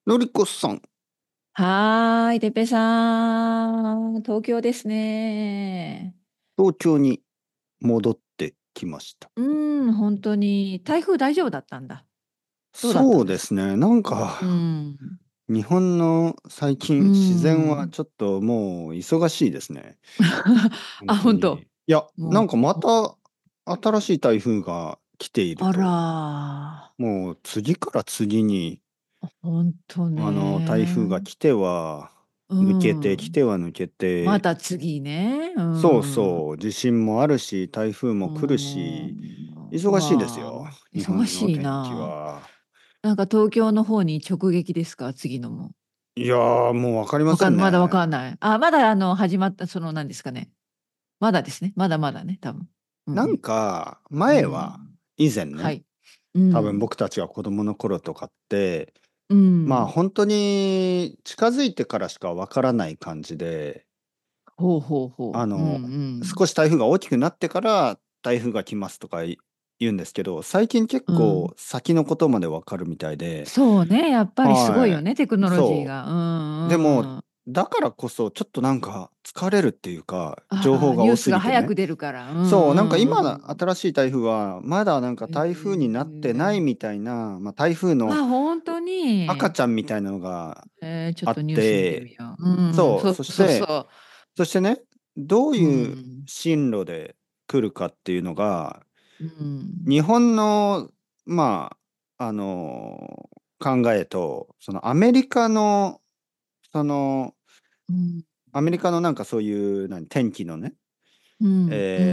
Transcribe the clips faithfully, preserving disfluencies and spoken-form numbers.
のりこさん、 はーい、てっぺいさん、東京ですね。 東京に戻ってきました。 うーん、本当に。台風大丈夫だったんだ。どうだったそうんですか？ ですね。なんうか、 ん。 日本の最う近自然はん。 ちょっともう忙しいですね。本あ、 当に。 本当。 いや、なもんかまう、 た新しい台風が来ているあと、 ら、 もう次から次に、 本当あの、台風がね。 来てはう抜けて、来ん。 ては抜けて、 また次ね。うそうん。うそう、地震もあるし、台風も来るし、 ん。 忙しいですわあ、 よ。日本の忙しい天気な。 は。 なんか東京の方に直撃ですか、次のも？ いやー、もうわかりまわかん、まだわせんね。 かんない。あ、まだあの、始まった、その、何ですかね。まだですね。まだまだね、多分。うなんんか、 うん。う前は、 ん。 以前ね、 はい。う多分ん。 僕たちが子供の頃とかって、 うん。 まあ本当に近づいてからしかわからない感じで、 ほうほうほう。うんうあの、 ん。 少し台風が大きくなってから台風が来ますとかい言うんですけど、最近結うん。 構先のことまでわかるみたいで、 そうね。やっぱりすごいよはね、テクい。 ノロジーそが。うう。でも、 んうん。 だからこそちょっとなんか疲れるっていうか、情ああ、 報が多ニュースがすぎてね。 早く出るから。うんそう、なんかうんう今、 ん。 新しい台風は、まだなんかへ台風になってないえ。 みたいな、まあ、台風のあ、本当に。 赤ちゃんみたいなのがえー、ちょっあっとニュース見てて、 みよう。うん、 そう、 そうそうそして、 そそしてね、どうう。ういうん。 進路で来るかっていうのが、 うん。 日本の、まあ、あの考えと、そのアメリカの、その、 うん。 アメリカのなんかそういう、何、天気のね、 うん。うん。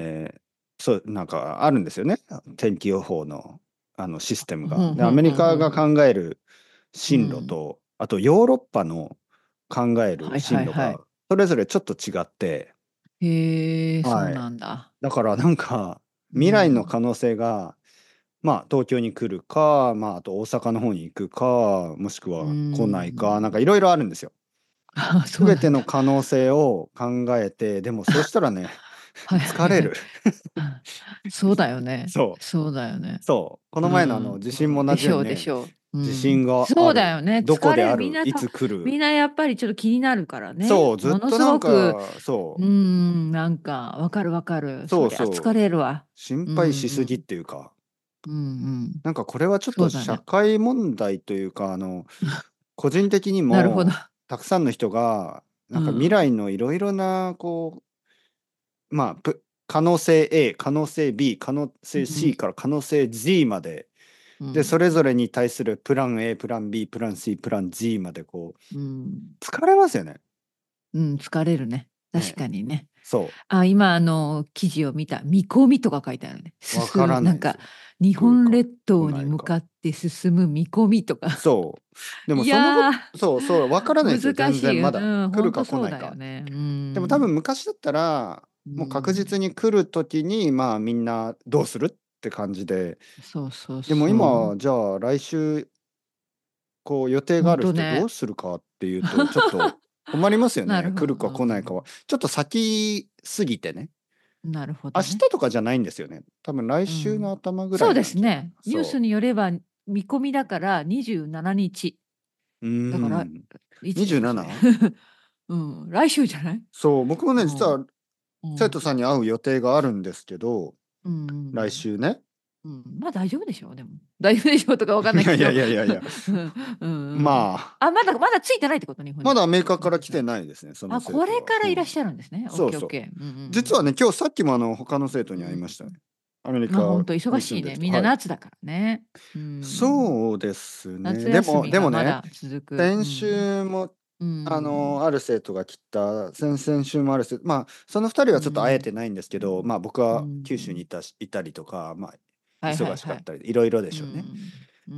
えーそう、なんかあるんですよね。天気予報の、あのシステムが。で、 ほんほんアメリほんほんほん。 カが考える進路うん。 と、あとヨーロッパの考えるはいは進路が、 いはい。 それぞれちょっと違って、 へえ、そうはい。 なんだ。 だからなんか、 う未来のん。 可能性が、まあ、東京に来るか、まあ、あと大阪の方に行くか、もしくうは来ないか、なんかいん。 ろいろあるんですよ。 あ、 すべてのそうなんだ。 可能性を考えて、でもそうしたらね、 はい疲れる。 はいはい。そうだよね。 そう。 そうだよね。 そう。このう前のあのん。 地震も同うん。でしょうでじようにね、 しょう。う地ん。 震があそうだる。 よね。 どこ疲れる。みんである。いなと、 つ来る。 みんなやっぱりちょっと気になるからね。 そう。ずっものすとなんごく、 か、そうん、なんか、わかるわかる。 う。そそりゃ疲うそう。 れるわ。 心うん、 配しすぎっうん、 ていうか、 うん、うん。 なんかこれはちょっと社そうだね。 会問題というか、あの、個人的になるほど。 も、たくさんの人が、なんか未うん、 来のいろいろな、こう、まあ、ぷ可能性 A、可能性 B、可能性うん、 C から可能性 Z まで、で、そうん、 れぞれに対するプラン A、プラン B、プラン C、プラン Z までこうん。 う、疲れますよね。 うん、疲れるね。確ね。 かにね。 そあ、今、あの、記事を見た。見込みとか書いてあるね。 う。わ進む。 からなんか、 ないですよ。 日来るか本列島に来ないか。 向かって進む見込みとか。 そう。でもいそのこやと、そうそう、わからないですよ。 ー、難しい。 全然まだ。 うん、 来るか本当そう来ないか。 だよね。うでも多ん。 分昔だったら、 うもう確ん。 実に来るときに、まあみんなどうするって感じで。 そうそうでもそう。 今、じゃあ来週、こう予定があ本る人どう当ね。 するかっていうと、ちょっと困りますよね。 なるほど。 来るか来ないかは。ちょっと先すぎてね。 うん、なるほ明どね。 日とかじゃないんですよね。多分来週のうん。 頭ぐらそうでいなんじゃないかな。 すね。ニュースそによれば見込みだからにじゅうしちにち。 う。うーだから、 ん。 いつですか、それ？ にじゅうなな？ うん。来週じゃない？ そう、僕もね、 うん。 実はうん。 生徒さんに会う予定があるんですけど、 うん。 来週ね。 うん。まあ大丈夫でしょう、でも。大丈夫でしょうとかわかんないやいやいけど。 いやいやいや、 うん。うん。うん。 まあ、 あ、まだ、まだついてないってこと、日本に？ まだメーカーから来ててっぺいさん。 ないですね、そのあ、 生徒は。 これからいらっうん。 しゃるんですね。オッそうそう。 ケーオッケー。うんうん実はね、今日さっきもあの他の生徒うん。 に会いましたね。 うん。 アメリまあカ本当忙しいね。 に住んでる人。 みんなはい。 夏だからね。うん。 そうですね。 夏でも、 休みでもね、 がまだ続く。う先ん。 週も、 うあん。 の、ある生徒が来た、先々週もある生徒、まあ、その二人はちょっと会えうん。 てないんですけど、まあ、僕うは九州にん。 いたし、いたりとか、まあ、 はいは忙いはい。 しかったり、いろいろでうしょうね。 ん。うん。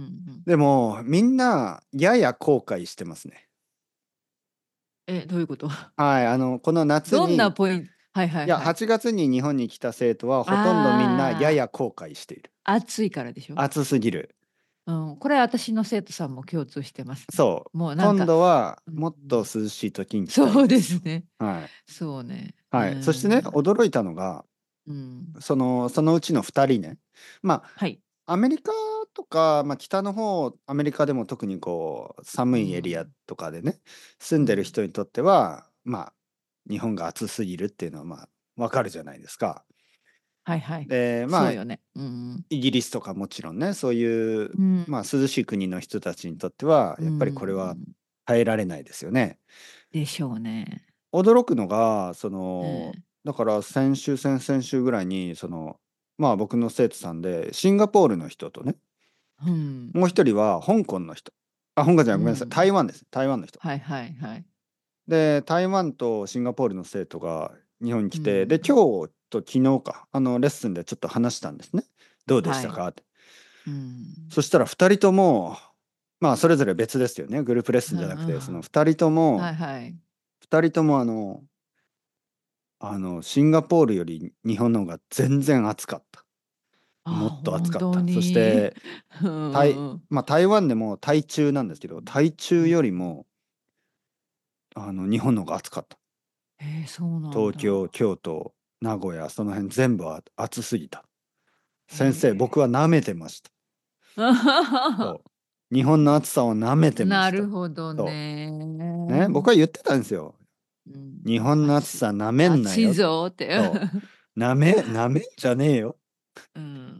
でも、みんな、やや後悔してますね。 え、どういうこと？ はい、あの、この夏どんに、 なポイント？はいはいや、 いはい。 はちがつに日本に来た生徒は、ほとんどみんなやあや後悔している。 あ、暑いからでしょ？ 暑すぎる。 うん。これは私の生徒さんも共通してますね。 そう。今もうなんか、 度は、 うん、 もっと涼しい時に来たそういですと。 ですね。 はい。 そうね。うはい。そしてね、 ん。 驚いたのが、 うん。 その、そのうちのふたりね。まはい。 あ、アメリカとか、まあ、北の方、アメリカでも特にこう寒ういエリアん。 とかでね、住んでるうん。 人にとっては、まあ、日本が暑すぎるっていうのはまあ、わかるじゃないですか。 はいはい。 で、まあ、イそうよね。うん。 ギリスとかもちろんね、そういう、 うん。 まあ、涼しい国の人たちにとっては、 うやっぱりこれはん。 耐えられないですよね。 でしょうね。 驚くのが、その、 うん。 だから先週、先々週ぐらいに、その、まあ、僕の生徒さんで、シンガポールの人とね、 うん。 もう一人は香港の人。あ、香港じゃない、ごめんなさい、台うん。 湾です。台湾の人。 はいはいはい。 で、台湾とシンガポールの生徒が日本に来うて、で、 ん。 今日と昨日か、あの、レッスンでちょっと話したんですね。どうでしはい。 たかって。 うん。 そしたらふたりとも、まあ、それぞれ別ですよね。グループレッスうんうンじゃなくて、そのん。 ふたりとも、 はいはい。 ふたりともあの、あの、シンガポールより日本の方が全然暑かった。もああ、 っと暑本当かった。そしに。 て、 うんうん台うん。 まあ、台湾でも台中なんですけど、台中うん。 よりも、あの、日本の方が暑かった。 ええ、そうなん東京、 だ。 京都、名古屋、その辺全部あ暑すぎた。 へ先生、僕はえ。 舐めてました。そう。日本の暑さを舐めてまなした。 るほどそね。 う。ね、僕は言ってたんですよ。 うん。 日本の暑暑いさ舐めんな暑いよ。 ぞって。 そう。舐め、舐めんじゃねえよ。 うん。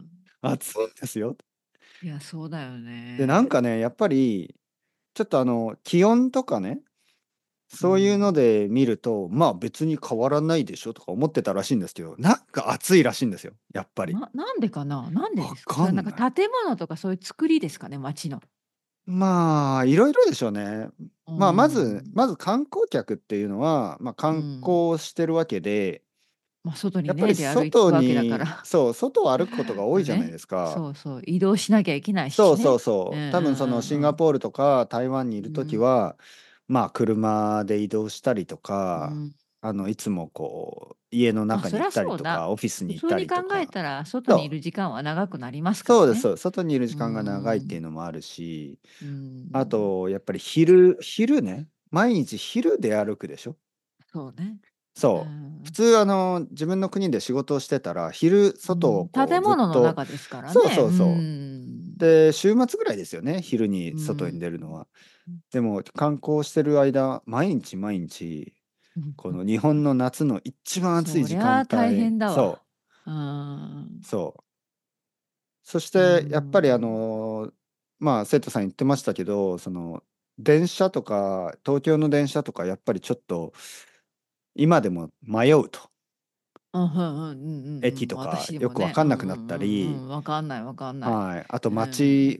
暑いんですよ。 いや、そうだよで、なんね。 かね、やっぱり、ちょっとあの、気温とかね、 うそういうのん。 で見ると、まあ別に変わらないでしょとか思ってたらしいんですけど、なんか暑いらしいんですよ、やっぱり。 ななんでかな？なんでわですか？それはなんかかんない。 建物とかそういう作りですかね？街の。 まあ、いろいろでしょうね。 うまあ、まずん。 まず観光客っていうのは、ま、観うん。 光してるわけで、 ま、外にね、 やっぱり出歩く外わけだかにら。 そう、外を歩くことが多いじゃないね。 ですか。 そうそう、移動しなきゃいけないそうそうしね。うんうそう。多分そのシンガんポールとか台湾にいるうんうん。 時は、まあ、車で移動したりとか、 うん。 あの、いつもこう、家のま、そりゃ中にいたりそうだ。 とか、オフィスにいた普通に考りとか。 えたら、外にいそう、 る時間は長くなりますからね。 そうですそう、外にいる時うー間が長いっていうん。 のもあるし、 うーん。 あとやっぱり昼昼ね、毎日昼出歩くでしょ。 そうね。うそう。普ん。 通あの、自分の国で仕事をしてたら、昼外をうん、 こうずっ建物のと中ですからそうね。うそうそう。 ーん。 で、週末ぐらいですよね、昼にう外にん。 出るのは。でも観光してる間、毎日毎日、 うんうん。 この日本の夏の一番暑いそり時間ゃ大帯変だわ。 そう、 うーん。 そう。そしうーてやっぱりあん。 の、まあ、生徒さん言ってましたけど、その、電車とか、東京の電車とかやっぱりちょっと、今でも迷うと。 うん、ふん、うん、うんうんうん。 駅とかよく分私でもね。うんうかんなくなったり、 んうんうん。わかんないわかんない。 はい、あとうん。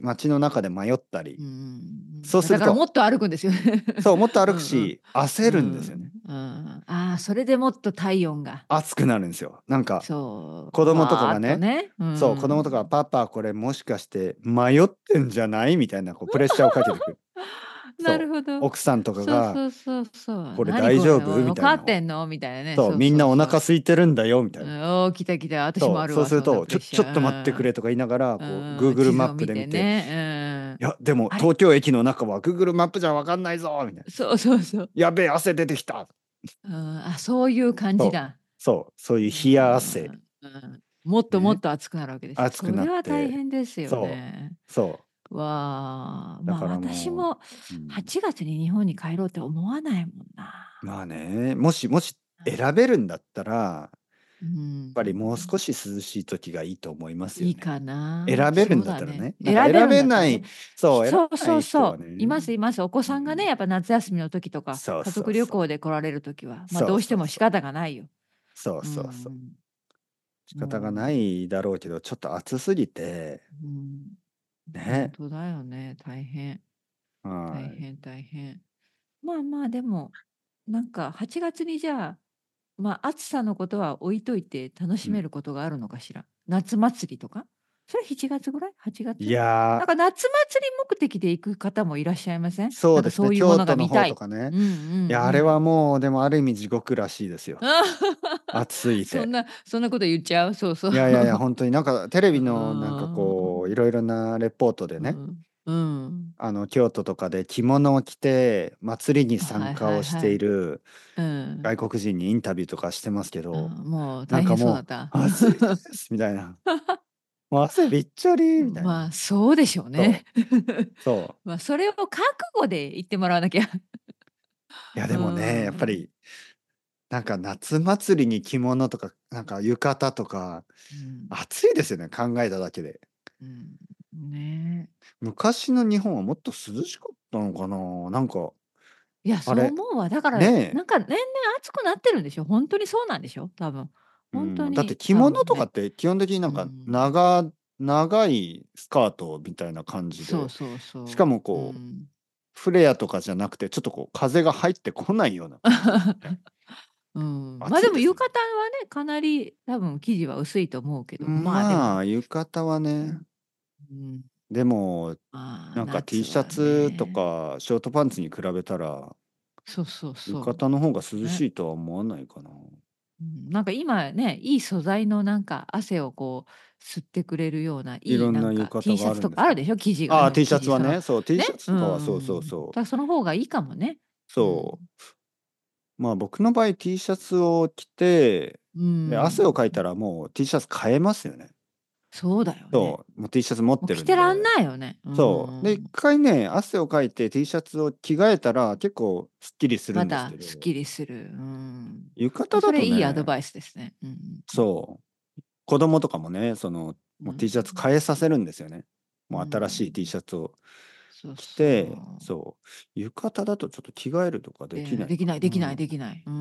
街街の中で迷ったり、 うんうんうんうん。 そうするとだからもっと歩くんですよね。 そう、もっと歩くうんうん。 し、焦うるんですよね。 ん。うん。ああ、それでもっと体温が、 熱くなるんですよ。なんか、 そう、 子供とかわーがね、 っとね。うそう、子供とかがん。 「パパこれもしかして迷ってんじゃない？」みたいなこうプレッシャーをかけてくる。 なるそう。 ほど。 奥さんとかそうがそうそうそう。 「これ大丈夫？」 何これ、おい、分かみたいな。 ってんの？みたいなね。 そう、 そう 「みんなおそうそう。 腹空いてるんだよ」みたいな。 うん、おお、来た来た、私もそう、 あるわ、 そうするとそんなプレッ 「ちょちょっと待ってくシャー。 れ」とか言いながら、 うこうんうん、 Google マッ地図を見プで見ててね。うん。 「いや、でもあれ、 東京駅の中は Google マップじゃ分かんないぞ」みたいな。 そうそうそう。 「やべえ、汗出てきた」 うん、あ、そういう感じそう、 だ。 そう、そういうう冷や汗、 ん、うん。もっともっね、 と暑くなるわけですよ。 熱くなっそれは大て、 変ですよそね。 う、そう。 わあ、まあ、 だからもう、 私もうん、 はちがつに日本に帰ろうって思わないもんな。 まあね、もしもしうん。 選べるんだったら、やっうん。 ぱりもう少し涼しい時がいいと思いますよね。 いいかな。 選べるんだっそうだね。 たらね。なんか選べ選るんだったらね。 べないそう、選そうべない人そうそう。いはね、 ますいます。お子さんがね、 うん、 やっぱ夏休みの時とか、 そう家族旅そうそう。 行で来られる時は、ま、 そうどうしてそうそう。 も仕方がないよ。 そううそうそう。 ん。 仕方がなもう、 いだろうけど、ちょっと暑すぎて、 うん。ほんね。 とだよね、大変。大はい。 変大変。まあまあ、でも、なんかはちがつにじゃあ、まあ、暑さのことは置いといて楽しめうん。 ることがあるのかしら？夏祭りとか？それしちがつぐらい？はちがいつ？なんや、 か夏祭り目的で行く方もいらっしゃいません？なんかそうですね、 そういうものが京都の見たい。 方とかね。 うんうんういや、あれはん。 もう、でもある意味地獄らしいですよ。暑すぎて。 そんなそんなこと言っちゃう？そうそう。 いやいやいや、ほんとになんかテレうビのなんかこう、いーん。 ろいろなレポートでね、 うん。うん。 あの、京都とかで着物を着て祭りに参はい加をしていはいはい。 るうん。 外国人にインタビューとかしてますけあ、 ど、 もう大変そうだなんかもうった。 「暑いです」みたいな。 もう汗びっちょりみたいな。 まあ、そうでしょうね。 そう、そう。 まあ、それを覚悟で言ってもらわなきゃ。 いやうでもね、やっぱん。 り、なんか夏祭りに着物とか、なんか浴衣とか、 うん。 暑いですよね、考えただけで。 うん。ね。 昔の日本はもっと涼しかったのかな、なんか、 いや、そうあれ、 思うわ。だから、 ねなんか年々暑くなってるんでしょ。ほんとにそうなんでしょ、多分。 え、うほんとん、だってに着物多分ね。 とかって基本的になうんかん。 長長いスカートみたいな感じで、 そうそうしかそう。うもこう、 ん。 フレアとかじゃなくて、ちょっとこう風が入ってこないような感じですよね。 うん。ま、でも浴暑いですね。 衣はね、かなり多分生地は薄いと思うけど、まあ、でも、 まあ、浴衣はね、 うん、うん、 でも、 まあ、 なんか T 夏はシャツとね。 かショートパンツに比べたら、 そうそう浴そ衣の方が涼う。ね。 しいとは思わないかな。 うん、なんか今ね、いい素材のなんか汗をこう吸ってくれるような、 いろんないいなんか浴 T 衣があシャツるんですか？ とかあるでしょ、生地が、 ああ、 うん、 T シャ生地そのツはね、そう、T ね、 シャツうとかはそうそうん。 そう。 だ、その方がいいかもね。うん。 そう。まあ、僕の場合 T シャツを着て、 うで、汗をかいたん。 らもう T シャツ買えますよね。 そうだよね。 そう、もう T シャツ持っもうて着てらんるんで。 ないよね。うそう。で、一ん。 回ね、汗をかいて T シャツを着替えたら、結構すっきりするまんですけど、 だすっきりする。うん。 浴あ、 衣だそれとね、 いいアドバイスですね。うんうんうん。 そう、子供とかもね、その、もううん。 T シャツ変えさせるんですよね。 うもう新しい T ん。 シャツをそう着そて、 う。 そう、浴衣だとちょっと着替えるとかできで、 ないかできないできないな。 できない。うん。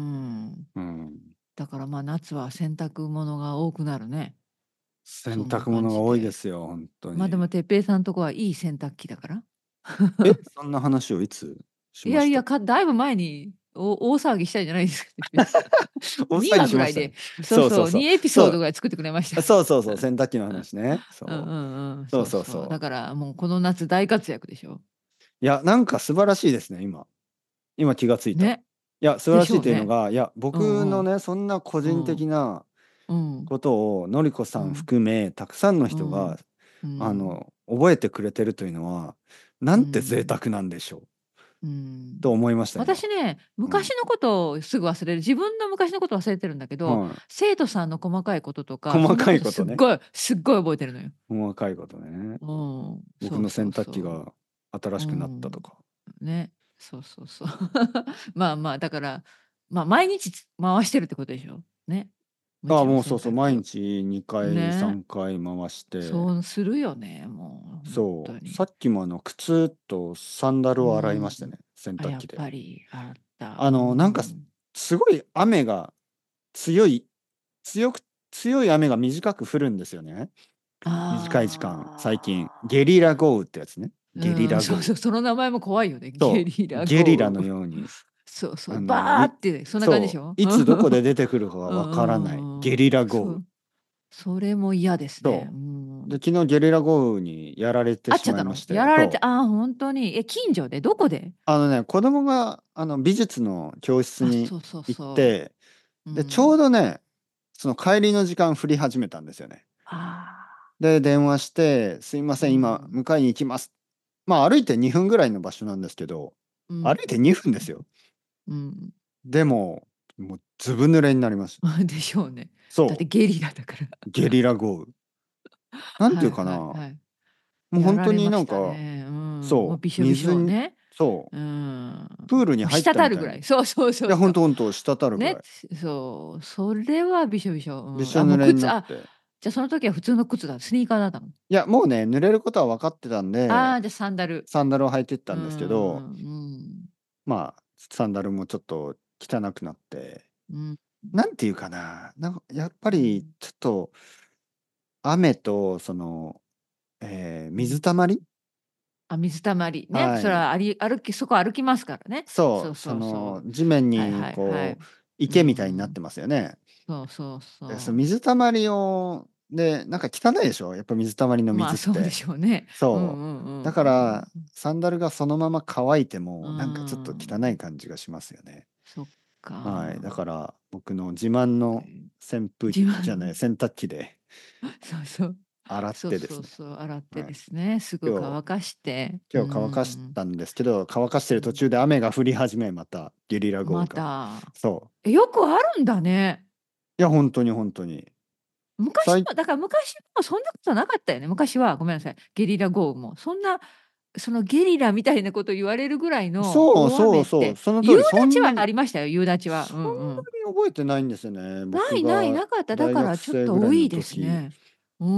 うん。 だから、ま、夏は洗濯物が多くなるね。そんな洗濯物が多いで感じで。 すよ、本当ま、でもに。 哲平さんとこはいい洗濯機だから。 え、そんな話をいつしいやいや、 ました？ かだいぶ前に、お大騒ぎしたじゃないですか、哲平さん。 大に騒ぎしましたね。 わぐらいで、そうそう、 そうそうそう。 にエピソードそう。 ぐらい作ってくれました。 そうそうそう、洗濯機の話ね。 うんうそう。 んうん、 そうそうそう。だそうそう。 からもうこの夏大活躍でしょ。 いや、なんか素晴らしいですね、今。今気がついた。 ね、 いや、素晴でらしいしょうね。 というのが、いや、 うんうん。 僕のね、そんな個人うん。 的なうん。 ことを、のりこさんうん。 含め、たくさんの人が、 うん。うん。 あの、覚えてくれてるというのは、なうんて贅ん。 沢なんでしょう、 うん。 と思いました、今。 私ね、 うん。 昔のことをすぐ忘れる。自分の昔のこと忘れてるんだけど、 はい。 生徒さんの細かいこととか、そ細んなことかいことね。 すっごいすっごい覚えてるのよ。 細かいことね。 うん。そうそう僕の洗濯機そが新う。うしくなったとん。 か。 ね。そうそうそう。まあまあ、だから、まあ、毎日つ回してるってことでしょ。ね。無ああ、 知のもうそうそう、毎洗濯機を。 日にかい、 ね。 さんかい回して、 そうするよね、もう本そう、さ当に。 っきもあの、靴とサンダルうを洗いまん。 したね、洗あ、やっ濯機で。 ぱり洗った。うあの、なんか、すん。 すごい雨が強い強く強い雨が短く降るんですよね。短い時間、最近。ゲああ。 リラ豪雨ってやつね。ゲリうん、 ラ豪雨。 そうそう、その名前も怖いよね。ゲそリラう、ゲリラの豪雨。 ように、 そうそう、 あの、いバーってそんな感じでしそょ？ う、いつどこで出てくるかがうわからない。ゲんうん。 リラ豪雨。 そう、それも嫌ですね。 そうう。で、 ん。 昨日ゲリラ豪雨にやられてし会っちゃったの？ まいまして、 やられて、 そう。 ああ、ほんとに。え、近所で？どこで？ あのね、子供があの美術の教室あ、 にそうそう行っそて、 う。うで、ちょん。 うどね、その帰りの時間降り始めたんですよね。 ああ。 で、電話して、すいません、今うん。 迎えに行きます。まあ歩いてにふんぐらいの場所なんですけど、 うん。 歩いてにふんですよ。 うん。 でも、もうずぶ濡れになりました。 でしょうね。だってそゲリラだから。 う、ゲリラ豪雨。なんていうはいかな、 はいはい。 もうや本当にられましなんか、 たね。うん。もうそう、 びしょびし水にょね。 そう、 うん。 プールにもう入ったみたいに。い滴るぐらい。そうそうそうや、 そう。 ほんとほんと、滴るぐらね、 い。 そう、それはびしょびしょ。うん。あ、 びしょ濡れにもう靴、あ、 なって。 じゃ、その時は普通の靴だ、スニーカーだったの？ いや、もうね、濡れることは分かってたんで、 ああ、じゃ、サンダル。 サンダルを履いてったうーんですけど、 ん、うん。 まあ、サンダルもちょっと汚くなって、 うん。 なんていうかな、なんかやっぱりうん。 ちょっと雨とその、ええ、 うん。 水たまり？ あ、水たまり、ね、 はい。 それはあり歩きそこ歩きますからね。そうそう、そそうそう。 の地面にはいはいはこうい。う池みたいになっん。 てますよね。 そうそうで、そのそ水たまりをで、なんか汚いでしょ、やっぱ水たまりのう。まあ、そうで水って。 しょうね。うんうそう。 んうんだかうんら、サンダルがそのまま乾いてうも、なんかちょっとん。 汚い感じがしますよね。 そっはい。だかか。 ら、僕の自慢の扇風自慢の機じゃない、洗濯機でそうそう。 洗っそうてですね。 そうそう、洗ってはい。 ですね、すぐ今日乾かして、う今日乾かしん。 たんですけど、乾かしてる途うん。 中で雨が降り始め、またゲリラ豪雨まが。 た、 そう。 え、よくあるんだね。 いや、ほんとにほんとに。 昔さいもだから昔もそんなことなかったよね。昔はごめんなさい、ゲリラ豪雨も。そんな、そのゲリラみたいなこと言われるぐらいのそう大雨そうそう、 って、 その通り、 夕立はそんなにありましたよ、夕立は。 そんなうんうん。 に覚えてないんですよね。 ないない、 僕がなかった。だ大学からちょっ生ぐらいのと多いです時。 ね。うん。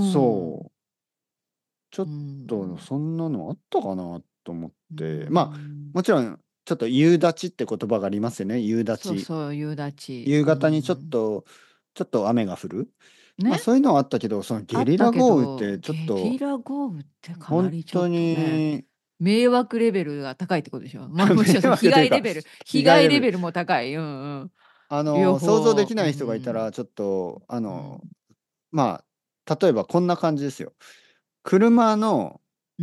そう、ちょうっとん。 そんなのあったかなと思っうて、まあ、 ん。 もちろんちょっと夕立って言葉がありますよね、夕立。 そうそう、夕立。 夕う方にちょっん。 とちょっと雨が降る。ま、 ね、 そういうのはあったけど、そのゲリラあったけど、 豪雨ってちょっゲリとラ豪雨ってかほんなりちょとっとね、 に迷惑レベルが高いってことでしょ。まあ、もちろん迷その被惑というか、 害レベル被被害レベル。 害レベルも高い。うんうん。両あの、想像で方、うきない人がいたん。 ら、ちょっと、あうん。 の、まあ、例えばこんな感じですよ。車のうん。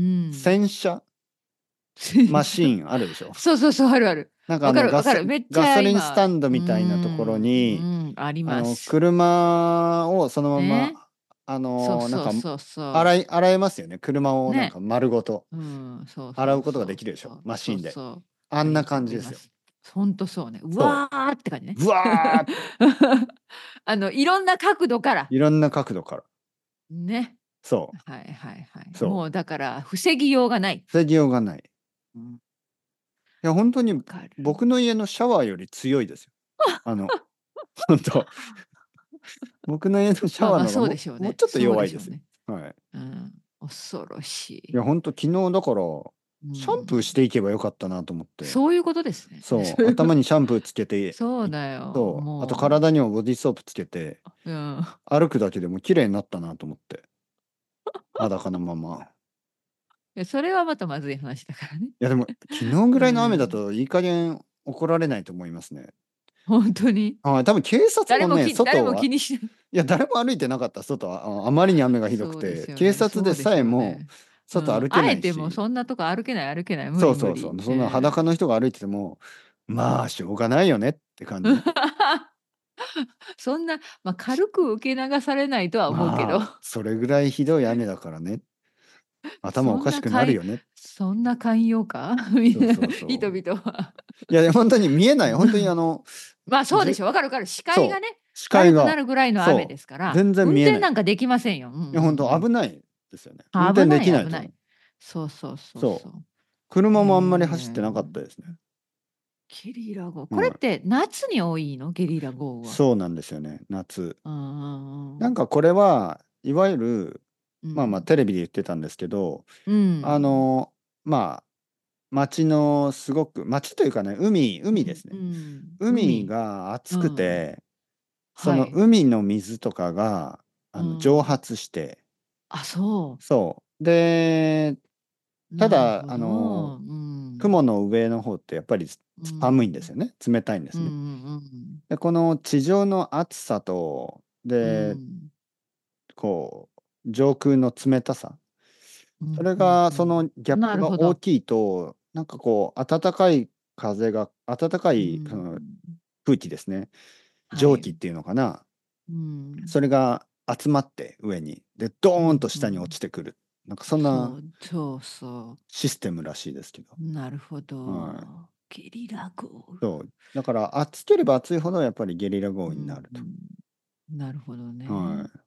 洗車マシーンあるでしょ。 そうそうそう、あるある。 なんかあわかのガソるわかる。めっちガソリンスゃ今、 タンドうーみたいなところん、 に、 うん、ありあの、 ます。 車をそのまね。 ま、あそうの、なんかそうそうそ洗い洗えますよね。車う。 をなんかね。 丸ごとうん、そうそう洗うことがそうできるでしょ、 そう。そうマシーンで。 そう。 あんなあります感じですよ。 あります。ほんとそうね。うそわーって感じね。 う。ぶわーって、 あの、いろんな角度からいろんな角度から。 ね。 そはいはいはい。 う、そう。 もうだから防ぎようがない。 防ぎようがない。 うん、 いや、ほんとにわかる。 僕の家のシャワーより強いですよ。あの、ほんと。僕の家のシャまあまあ、 ワーのがそうでももうしょうね。 ちょっとそう弱いですよ。 でしょうね。 はい。 うん、恐ろしい。 いや、ほんと昨日だから、 うシャンプーしん。 ていけばよかったなと思って。 そういうことですね。 そう、 そういうこと。 頭にシャンプーつけて、 そういだよ、 そう、あとも体にもボディーソープつけて、 う。うん。 歩くだけでも綺麗になったなと思って。裸のまま。 いや、それはまたまずい話だからね。 いやでも、昨日ぐうらいの雨だん。 といい加減怒られないと思いますね。 ほんとに。 はい、多分警察もね、 誰もき誰も外は気にしない。 いや、誰も歩いてなかった、外は。ああまりに雨がひどくそうでて、 すよね、 警察でそうでしさえもょうね。うん、 外歩けあえてもうないし。 そんなとこ歩けない歩けない、無理無理。 そうそうそう、そんなええ。 裸の人が歩いてても、まあ、しょうがないよねって感じ。 そんな、ま、軽く受け流されないとは思うけど、 まあ、それぐらいひどい雨だからね、頭おそんかしなかいくなるよね。 そんな寛容か？みんなそうそう人そう。 々は。 いや、ほんとに見えない、ほんとにうん。 あの、 まあ、そうでじしょ、分かる分かる。視界がね、 そう、視界が、 悪くなるぐらいの雨でそう、 すから、 全然運見えない。い転なんかできませんよ。うんうんや、ほんとうん。 危ないですよね。運転で危ないきないと思う。 危ない。そうそうそうそう。 そう。へ車もあんまり走ってなかっえ。 たですね。 ゲリラ豪雨。これはい。 って夏に多いの？ゲリラ豪雨は。 そうなんですよね、夏。 うんうんうん。 なんかこれは、いわゆる、まあまあ、 うん。 テレビで言ってたんですけど、 うあん。 の、まあ、町のすごく町というかね、海海うんうですね。 ん。 海海。 が熱くうん。 て、そのはい。 海の水とかが、 うあの、蒸ん。 発して、 あ、そそう。で、 う。 ただ、 なるほあの、 ど。うん。 雲の上の方ってやっぱりすうん。 寒いんですよね。冷たいんでうんうすね。 んで、この地上の暑さと、 うん。うで、 ん。 こう、上空の冷たさ、それうんうんがそのうん。 ギャップがなるほど。 大きいと、なんかこう暖かい風が暖かういそのん。 空気ですね、 はい。 蒸気っていうのかな、 うん。 それが集まって上に、で、ドーンとうんう下に落ん。 ちてくる。なんかそんなそう、そうそシステムらしいですけど。 う。なるほはい。 ど。ゲリラ豪雨。 そう。だから暑ければ暑いほどやっぱりゲリラ豪う雨になると。 んうん。なるほどね。 はい。